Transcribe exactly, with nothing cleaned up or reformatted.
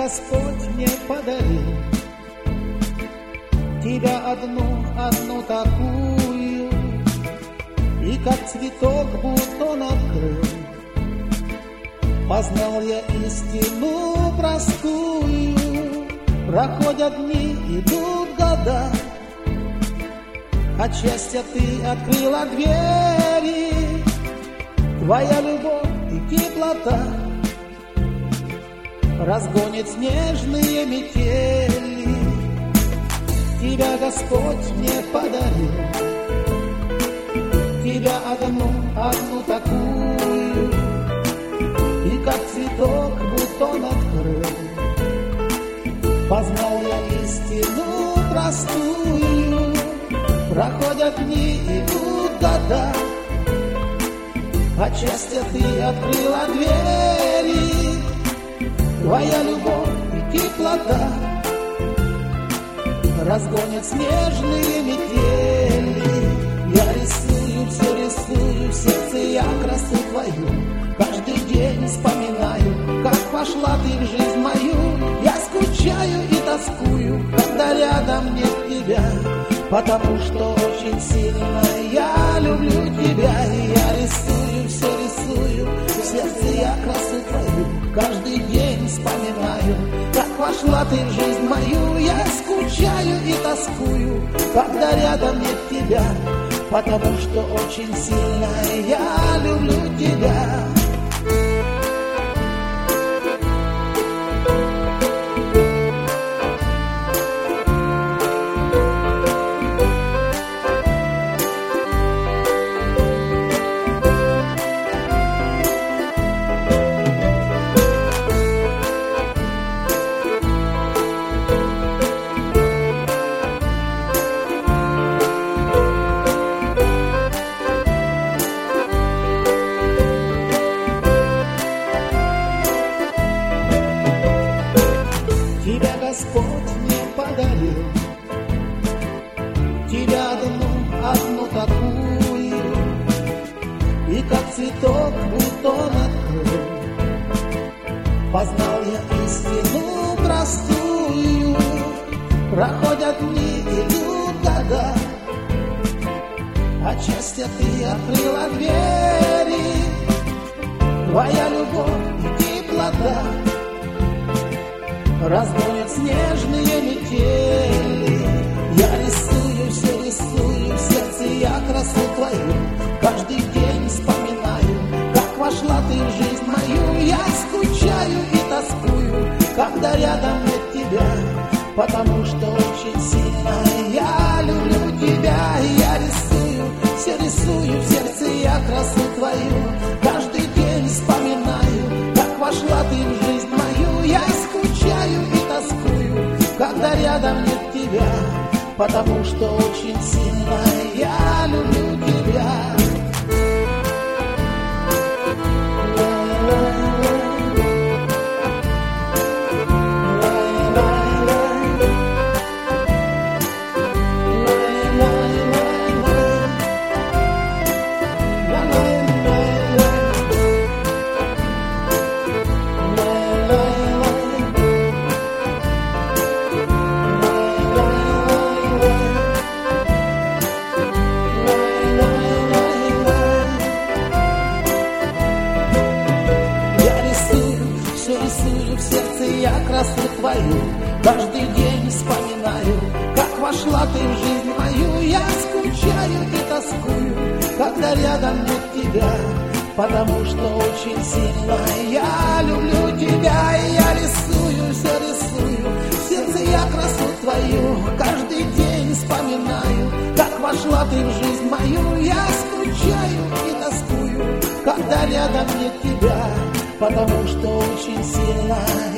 Господь мне подарил, тебя одну, одну такую, и как цветок бутон открыл. Познал я истину простую, проходят дни, идут года, от счастья ты открыла двери, твоя любовь и теплота разгонит снежные метели. Тебя Господь мне подарил, тебя одну, одну такую, и как цветок бутон открыл. Познал я истину простую, проходят дни, идут года, от счастья ты открыла двери, твоя любовь и теплота разгонят снежные метели. Я рисую, все рисую, в сердце я красу твою, каждый день вспоминаю, как вошла ты в жизнь мою. Я скучаю и тоскую, когда рядом нет тебя, потому что очень сильно я люблю тебя. И я рисую, все рисую, в сердце я красу твою, каждый день вспоминаю, как вошла ты в жизнь мою. Я скучаю и тоскую, когда рядом нет тебя, потому что очень сильно я люблю тебя. Тебя Господь мне подарил, тебя одну, одну такую, и как цветок бутон открыл. Познал я истину простую, проходят дни, идут года, от счастья ты открыла двери, твоя любовь и теплота разгонят снежные метели. Я рисую, все рисую, в сердце я красу твою, каждый день вспоминаю, как вошла ты в жизнь мою. Я скучаю и тоскую, когда рядом нет тебя, потому что очень сильно я люблю тебя. И я рисую, все рисую, в сердце я красу твою, каждый день вспоминаю, как вошла ты в жизнь мою. Я скучаю и тоскую, когда рядом нет тебя, потому что очень сильно я люблю тебя. В сердце я красу твою, каждый день вспоминаю, как вошла ты в жизнь мою. Я скучаю и тоскую, когда рядом нет тебя, потому что очень сильно я люблю тебя. И я рисую, все рисую, в сердце я красу твою, каждый день вспоминаю, как вошла ты в жизнь мою. Я скучаю и тоскую, когда рядом нет тебя, потому что очень сильно